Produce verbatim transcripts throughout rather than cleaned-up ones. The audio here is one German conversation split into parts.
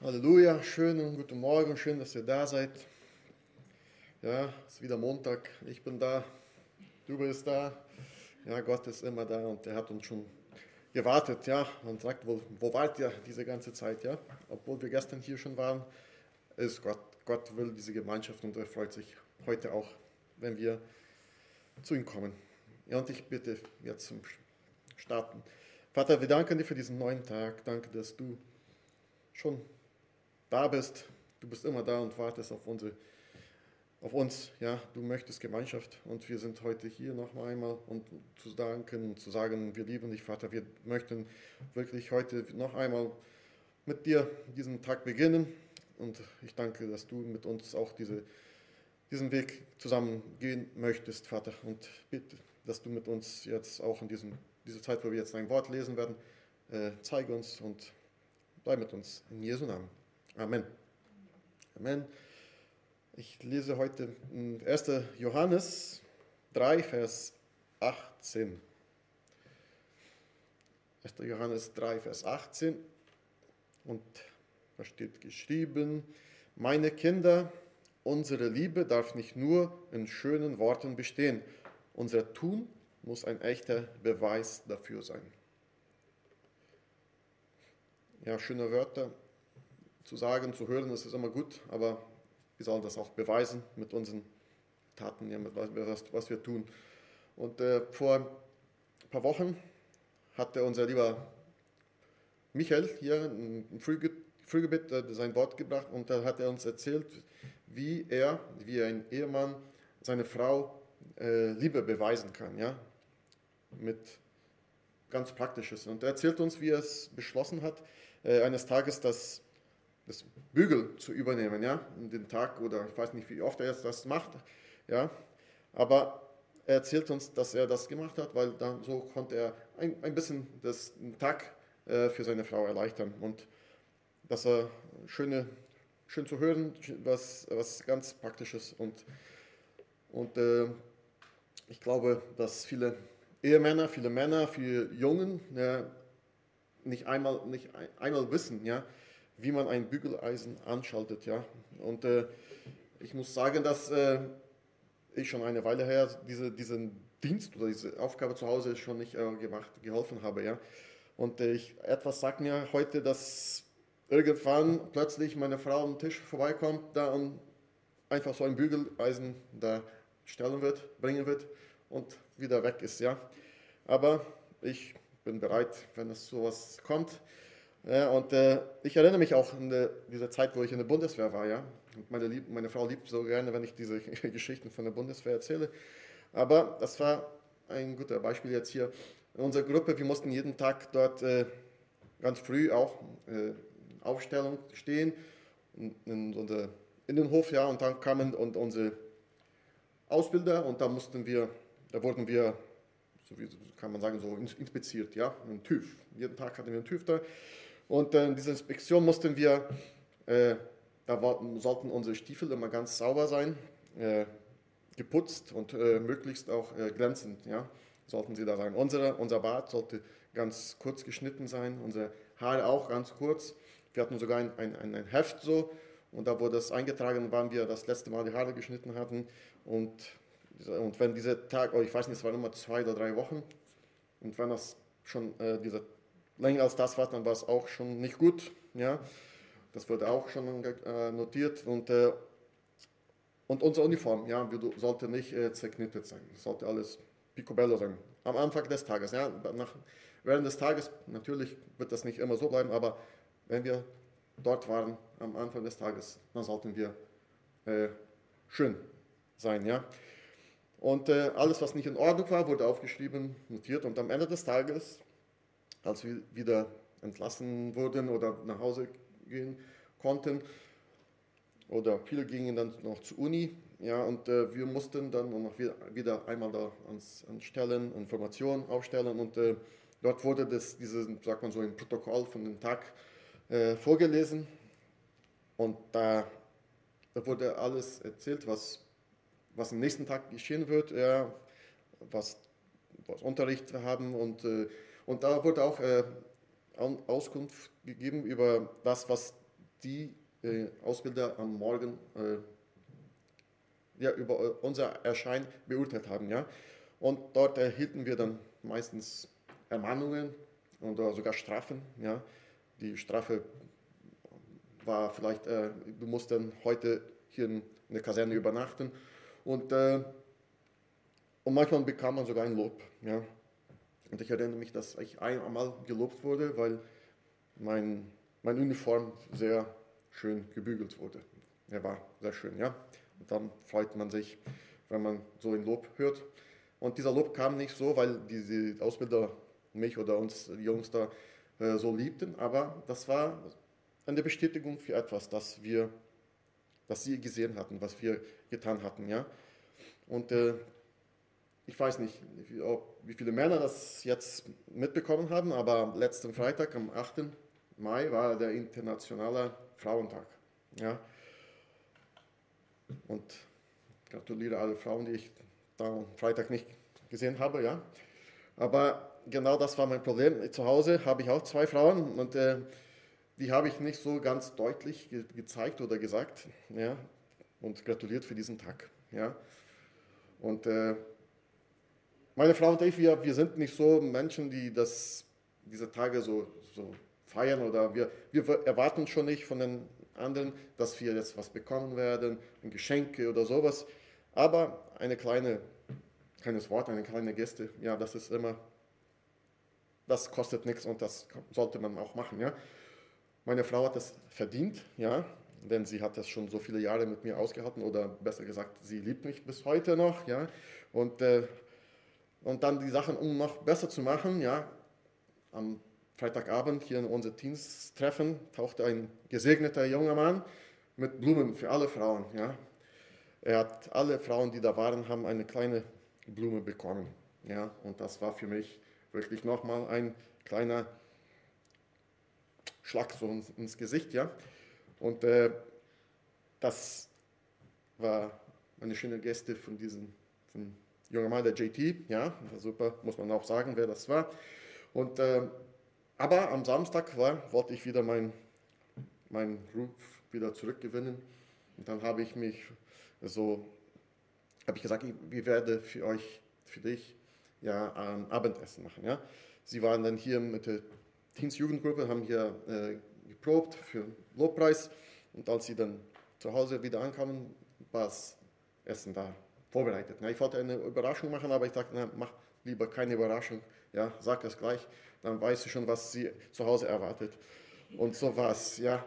Halleluja, schönen guten Morgen, schön, dass ihr da seid. Ja, es ist wieder Montag, ich bin da, du bist da. Ja, Gott ist immer da und er hat uns schon gewartet, ja, und sagt, wo, wo wart ihr diese ganze Zeit, ja? Obwohl wir gestern hier schon waren, ist Gott, Gott will diese Gemeinschaft und er freut sich heute auch, wenn wir zu ihm kommen. Ja, und ich bitte jetzt zum Starten. Vater, wir danken dir für diesen neuen Tag, danke, dass du schon da bist. Du bist immer da und wartest auf, unsere, auf uns. Ja, du möchtest Gemeinschaft und wir sind heute hier noch einmal, um zu danken und zu sagen, wir lieben dich, Vater. Wir möchten wirklich heute noch einmal mit dir diesen Tag beginnen und ich danke, dass du mit uns auch diese, diesen Weg zusammen gehen möchtest, Vater. Und bitte, dass du mit uns jetzt auch in diesem, dieser Zeit, wo wir jetzt dein Wort lesen werden, äh, zeige uns und bleib mit uns. In Jesu Namen. Amen. Amen. Ich lese heute erster Johannes drei, Vers achtzehn. erster Johannes drei, Vers achtzehn. Und da steht geschrieben, meine Kinder, unsere Liebe darf nicht nur in schönen Worten bestehen. Unser Tun muss ein echter Beweis dafür sein. Ja, schöne Wörter zu sagen, zu hören, das ist immer gut, aber wir sollen das auch beweisen mit unseren Taten, ja, mit was, was wir tun. Und äh, vor ein paar Wochen hatte unser lieber Michael hier im Frühgebet äh, sein Wort gebracht und da hat er uns erzählt, wie er, wie ein Ehemann seine Frau äh, Liebe beweisen kann, ja, mit ganz Praktisches. Und er erzählt uns, wie er es beschlossen hat, äh, eines Tages das das Bügel zu übernehmen, ja, den Tag oder ich weiß nicht, wie oft er jetzt das macht, ja, aber er erzählt uns, dass er das gemacht hat, weil dann so konnte er ein, ein bisschen das, den Tag äh, für seine Frau erleichtern und dass er schöne, schön zu hören, was, was ganz Praktisches und, und äh, ich glaube, dass viele Ehemänner, viele Männer, viele Jungen ja, nicht einmal, nicht einmal wissen, ja, wie man ein Bügeleisen anschaltet, ja. Und äh, ich muss sagen, dass äh, ich schon eine Weile her diese, diesen Dienst oder diese Aufgabe zu Hause schon nicht äh, gemacht, geholfen habe, ja. Und äh, ich, etwas sagt mir heute, dass irgendwann plötzlich meine Frau am Tisch vorbeikommt, da und einfach so ein Bügeleisen da stellen wird, bringen wird und wieder weg ist, ja. Aber ich bin bereit, wenn es sowas kommt. Ja, und äh, ich erinnere mich auch an die, diese Zeit, wo ich in der Bundeswehr war, ja. Und meine, Lieb, meine Frau liebt so gerne, wenn ich diese Geschichten von der Bundeswehr erzähle. Aber das war ein guter Beispiel jetzt hier. In unserer Gruppe, wir mussten jeden Tag dort äh, ganz früh auch äh, Aufstellung stehen, in, in unser Innenhof, ja, und dann kamen und unsere Ausbilder und da mussten wir, da wurden wir, so wie kann man sagen, so inspiziert, ja, ein TÜV. Jeden Tag hatten wir einen TÜV da. Und äh, in dieser Inspektion mussten wir, äh, da war, sollten unsere Stiefel immer ganz sauber sein, äh, geputzt und äh, möglichst auch äh, glänzend, ja, sollten sie da sein. Unsere, unser Bart sollte ganz kurz geschnitten sein, unsere Haare auch ganz kurz. Wir hatten sogar ein, ein, ein Heft so und da wurde es eingetragen, wann wir das letzte Mal die Haare geschnitten hatten. Und, und wenn dieser Tag, oh, ich weiß nicht, es waren immer zwei oder drei Wochen und wenn das schon äh, dieser länger als das war, dann war es auch schon nicht gut. Ja? Das wurde auch schon äh, notiert. Und, äh, und unsere Uniform ja, sollte nicht äh, zerknittert sein. Es sollte alles picobello sein. Am Anfang des Tages. Ja? Nach, während des Tages, natürlich wird das nicht immer so bleiben, aber wenn wir dort waren, am Anfang des Tages, dann sollten wir äh, schön sein. Ja? Und äh, alles, was nicht in Ordnung war, wurde aufgeschrieben, notiert. Und am Ende des Tages, als wir wieder entlassen wurden oder nach Hause gehen konnten. Oder viele gingen dann noch zur Uni. Ja, und äh, wir mussten dann noch wieder, wieder einmal da ans, anstellen, Informationen aufstellen. Und äh, dort wurde das, dieses, sagt man so, ein Protokoll von dem Tag äh, vorgelesen. Und da, da wurde alles erzählt, was, was am nächsten Tag geschehen wird, ja, was, was Unterricht haben und Und da wurde auch äh, Auskunft gegeben über das, was die äh, Ausbilder am Morgen äh, ja, über unser Erscheinen beurteilt haben. Ja? Und dort erhielten wir dann meistens Ermahnungen oder sogar Strafen. Ja? Die Strafe war vielleicht, äh, du musst dann heute hier in der Kaserne übernachten. Und, äh, und manchmal bekam man sogar ein Lob. Ja? Und ich erinnere mich, dass ich einmal gelobt wurde, weil mein, meine Uniform sehr schön gebügelt wurde. Er war sehr schön, ja. Und dann freut man sich, wenn man so ein Lob hört. Und dieser Lob kam nicht so, weil diese Ausbilder mich oder uns die Jungs da äh, so liebten, aber das war eine Bestätigung für etwas, das wir, das sie gesehen hatten, was wir getan hatten, ja. Und äh, ich weiß nicht, wie, ob, wie viele Männer das jetzt mitbekommen haben, aber letzten Freitag, am achten Mai, war der internationale Frauentag. Ja. Und gratuliere alle Frauen, die ich da am Freitag nicht gesehen habe. Ja. Aber genau das war mein Problem. Zu Hause habe ich auch zwei Frauen und äh, die habe ich nicht so ganz deutlich ge gezeigt oder gesagt. Ja. Und gratuliert für diesen Tag. Ja. Und äh, meine Frau und ich, wir, wir sind nicht so Menschen, die das, diese Tage so, so feiern oder wir, wir erwarten schon nicht von den anderen, dass wir jetzt was bekommen werden, Geschenke oder sowas. Aber eine kleine, kleines Wort, eine kleine Geste, ja, das ist immer, das kostet nichts und das sollte man auch machen, ja. Meine Frau hat es verdient, ja, denn sie hat das schon so viele Jahre mit mir ausgehalten oder besser gesagt, sie liebt mich bis heute noch, ja. Und äh, Und dann die Sachen, um noch besser zu machen, ja, am Freitagabend hier in unser Teams-Treffen tauchte ein gesegneter junger Mann mit Blumen für alle Frauen, ja. Er hat, alle Frauen, die da waren, haben eine kleine Blume bekommen, ja. Und das war für mich wirklich nochmal ein kleiner Schlag so ins, ins Gesicht, ja. Und äh, das war eine schöne Geste von diesem, von junger Mann, der J T, ja, super, muss man auch sagen, wer das war. Und, äh, aber am Samstag war, wollte ich wieder meinen mein Ruf wieder zurückgewinnen. Und dann habe ich mich so, habe ich gesagt, ich, ich werde für euch, für dich, ja, ein Abendessen machen, ja. Sie waren dann hier mit der Teens-Jugendgruppe, haben hier äh, geprobt für Lobpreis. Und als sie dann zu Hause wieder ankamen, war das Essen da vorbereitet. Ja, ich wollte eine Überraschung machen, aber ich dachte, na, mach lieber keine Überraschung. Ja, sag es gleich, dann weißt du schon, was sie zu Hause erwartet. Und so war es, ja.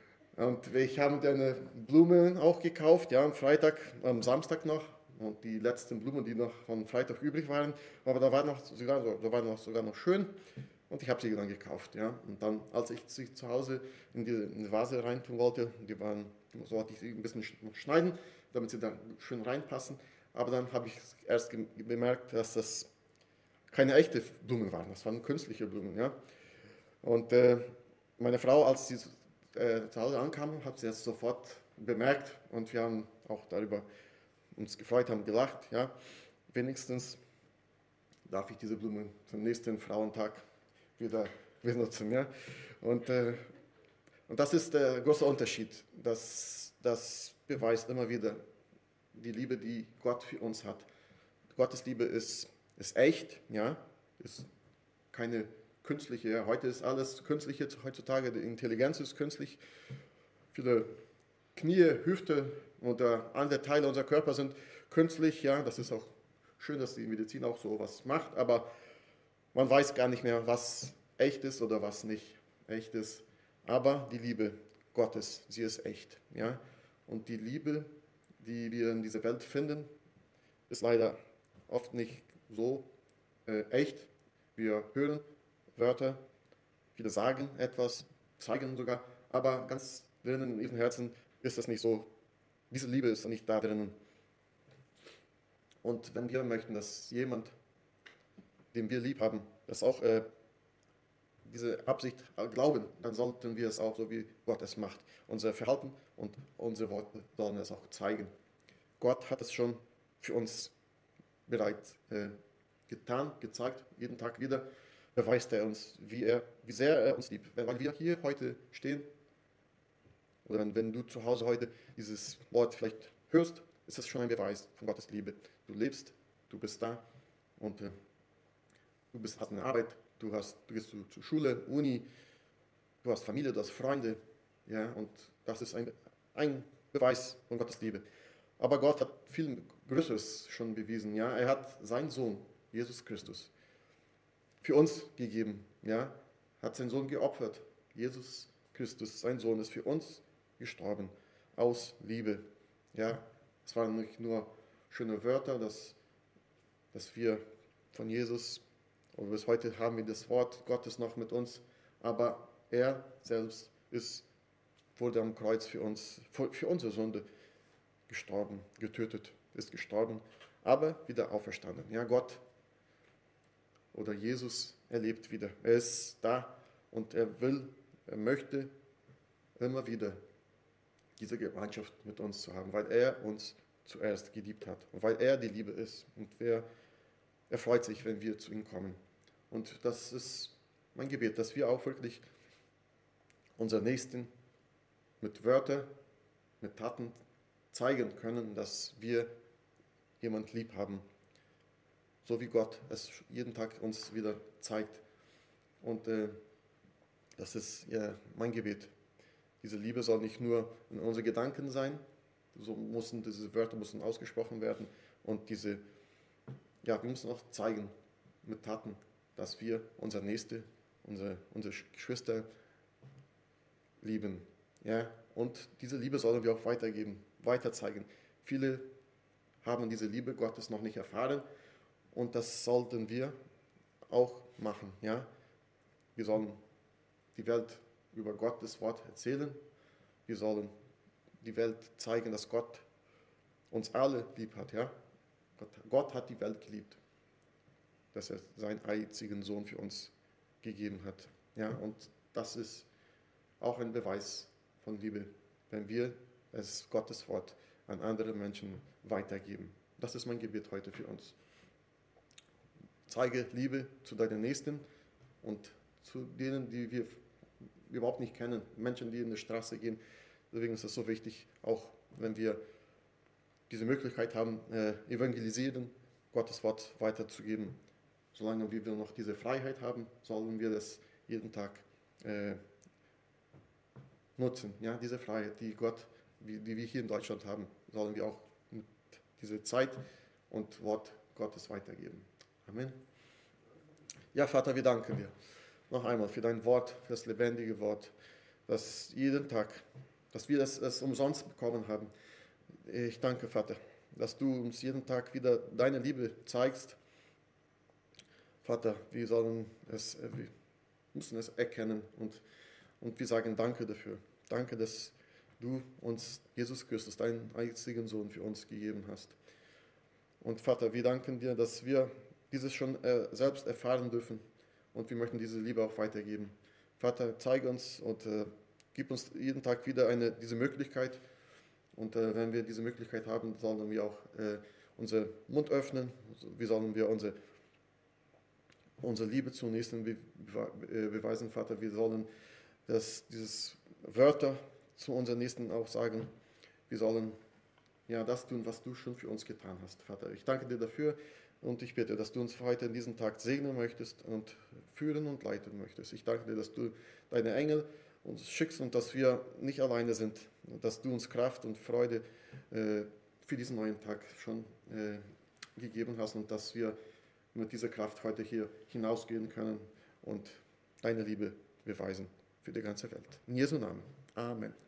Und ich habe eine Blumen auch gekauft, ja, am Freitag, am Samstag noch. Und die letzten Blumen, die noch von Freitag übrig waren, aber da war noch sogar, da waren noch sogar noch schön. Und ich habe sie dann gekauft, ja. Und dann, als ich sie zu Hause in die, in die Vase reintun wollte, die waren, so wollte ich sie ein bisschen schneiden, damit sie dann schön reinpassen. Aber dann habe ich erst bemerkt, dass das keine echten Blumen waren, das waren künstliche Blumen, ja. Und äh, meine Frau, als sie äh, zu Hause ankam, hat sie das sofort bemerkt und wir haben auch darüber uns gefreut, haben gelacht, ja. Wenigstens darf ich diese Blumen zum nächsten Frauentag wieder benutzen, ja. Und, äh, und das ist der große Unterschied. Das, das beweist immer wieder die Liebe, die Gott für uns hat. Gottes Liebe ist, ist echt, ja, ist keine künstliche. Ja. Heute ist alles künstlich, heutzutage die Intelligenz ist künstlich. Viele Knie, Hüfte oder andere Teile unserer Körper sind künstlich. Ja, das ist auch schön, dass die Medizin auch so was macht, aber man weiß gar nicht mehr, was echt ist oder was nicht echt ist. Aber die Liebe Gottes, sie ist echt. Ja? Und die Liebe, die wir in dieser Welt finden, ist leider oft nicht so äh, echt. Wir hören Wörter, viele sagen etwas, zeigen sogar, aber ganz drinnen in ihrem Herzen ist das nicht so. Diese Liebe ist nicht da drinnen. Und wenn wir möchten, dass jemand, den wir lieb haben, das auch äh, diese Absicht glauben, dann sollten wir es auch so, wie Gott es macht. Unser Verhalten und unsere Worte sollen es auch zeigen. Gott hat es schon für uns bereits äh, getan, gezeigt, jeden Tag wieder beweist er uns, wie, er, wie sehr er uns liebt. Weil wir hier heute stehen, oder wenn, wenn du zu Hause heute dieses Wort vielleicht hörst, ist das schon ein Beweis von Gottes Liebe. Du lebst, du bist da und äh, du bist, hast eine Arbeit, du, hast, du gehst zu, zur Schule, Uni, du hast Familie, du hast Freunde, ja, und das ist ein, ein Beweis von Gottes Liebe. Aber Gott hat viel Größeres schon bewiesen, ja, er hat seinen Sohn, Jesus Christus, für uns gegeben, ja, hat seinen Sohn geopfert. Jesus Christus, sein Sohn, ist für uns gestorben, aus Liebe, ja, es waren nicht nur schöne Wörter, dass, dass wir von Jesus, und bis heute haben wir das Wort Gottes noch mit uns, aber er selbst ist, wurde am Kreuz für uns, für, für unsere Sünde gestorben, getötet, ist gestorben, aber wieder auferstanden. Ja, Gott oder Jesus, er lebt wieder. Er ist da und er will, er möchte immer wieder diese Gemeinschaft mit uns zu haben, weil er uns zuerst geliebt hat und weil er die Liebe ist. Und wer, er freut sich, wenn wir zu ihm kommen. Und das ist mein Gebet, dass wir auch wirklich unseren Nächsten mit Wörtern, mit Taten zeigen können, dass wir jemand lieb haben, so wie Gott es jeden Tag uns wieder zeigt. Und äh, das ist ja mein Gebet. Diese Liebe soll nicht nur in unseren Gedanken sein, so müssen diese Wörter müssen ausgesprochen werden und diese, ja, wir müssen auch zeigen mit Taten, dass wir unsere Nächste, unsere, unsere Geschwister lieben. Ja? Und diese Liebe sollen wir auch weitergeben, weiter zeigen. Viele haben diese Liebe Gottes noch nicht erfahren und das sollten wir auch machen. Ja? Wir sollen die Welt über Gottes Wort erzählen. Wir sollen die Welt zeigen, dass Gott uns alle lieb hat. Ja? Gott, Gott hat die Welt geliebt, dass er seinen einzigen Sohn für uns gegeben hat. Ja? Und das ist auch ein Beweis von Liebe, wenn wir es Gottes Wort an andere Menschen weitergeben. Das ist mein Gebet heute für uns. Zeige Liebe zu deinen Nächsten und zu denen, die wir überhaupt nicht kennen, Menschen, die in die Straße gehen. Deswegen ist es so wichtig, auch wenn wir diese Möglichkeit haben, äh, evangelisieren, Gottes Wort weiterzugeben. Solange wir noch diese Freiheit haben, sollen wir das jeden Tag äh, nutzen. Ja, diese Freiheit, die Gott, die, die wir hier in Deutschland haben, sollen wir auch mit dieser Zeit und Wort Gottes weitergeben. Amen. Ja, Vater, wir danken dir noch einmal für dein Wort, für das lebendige Wort, dass jeden Tag, dass wir das, das umsonst bekommen haben. Ich danke, Vater, dass du uns jeden Tag wieder deine Liebe zeigst. Vater, wir sollen es, wir müssen es erkennen und, und wir sagen Danke dafür. Danke, dass du uns Jesus Christus, deinen einzigen Sohn, für uns gegeben hast. Und Vater, wir danken dir, dass wir dieses schon äh, selbst erfahren dürfen und wir möchten diese Liebe auch weitergeben. Vater, zeige uns und äh, gib uns jeden Tag wieder eine, diese Möglichkeit. Und äh, wenn wir diese Möglichkeit haben, sollen wir auch äh, unseren Mund öffnen, wie sollen wir unsere, unsere Liebe zum Nächsten be be beweisen, Vater. Wir sollen das, dieses Wörter zu unseren Nächsten auch sagen. Wir sollen ja das tun, was du schon für uns getan hast, Vater. Ich danke dir dafür und ich bitte, dass du uns heute in diesem Tag segnen möchtest und führen und leiten möchtest. Ich danke dir, dass du deine Engel uns schickst und dass wir nicht alleine sind, dass du uns Kraft und Freude äh, für diesen neuen Tag schon äh, gegeben hast und dass wir mit dieser Kraft heute hier hinausgehen können und deine Liebe beweisen für die ganze Welt. In Jesu Namen. Amen.